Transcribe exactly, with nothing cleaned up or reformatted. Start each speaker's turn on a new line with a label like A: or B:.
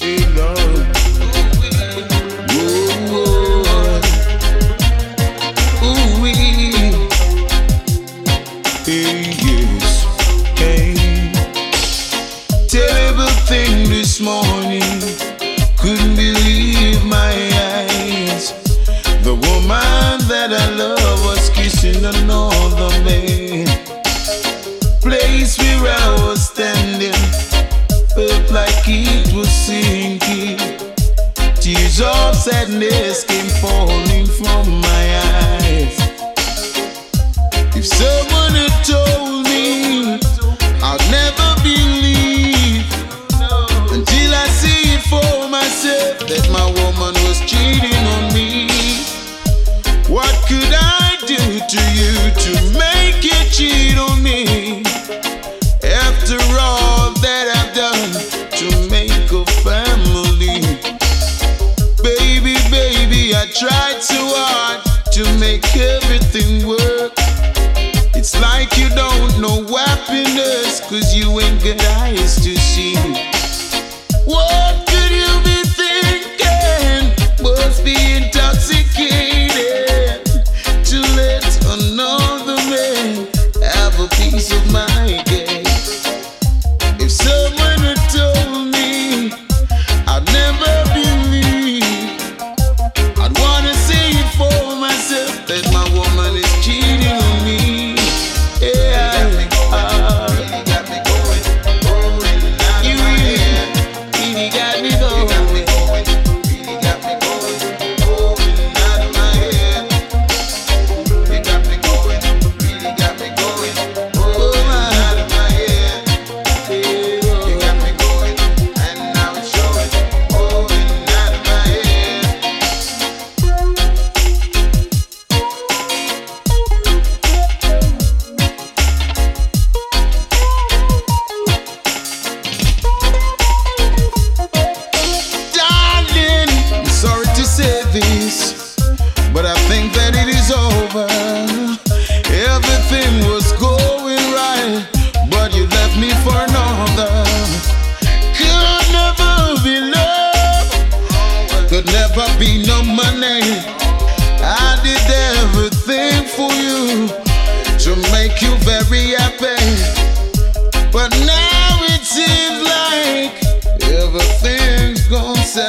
A: Hey Lord. Ooh, ooh, wee. Hey, yes. Hey. Terrible thing this morning. Couldn't believe my eyes. The woman that I love was kissing another man. Place where I was standing felt like it was sinking. Tears of sadness came falling from my eyes. If someone had told me, I'd never believe until I see it for myself that my woman was cheating on me. What could I do to you to make you cheat on me? After all that I've done to make a family. Baby, baby, I tried so hard to make everything work. It's like you don't know happiness, cause you ain't got eyes to see. What could you be thinking? Must be intoxicated to let another man have a piece of my cake. If someone had told me, I'd never believe. I'd wanna see it for myself that my woman is cheating on me. Yeah, uh, really got me going, going out you of my really, head. Really got me going, really got me going, going out of my head. You got me going, really got me going, going out of my head. You got me going, and now it's showing, going out of my head. Darling, I'm sorry to say this, but I think that it is over. Everything was going right, but you left me for another. Could never be love, could never be no money. I did everything for you to make you very happy, but now it seems like everything's gone south.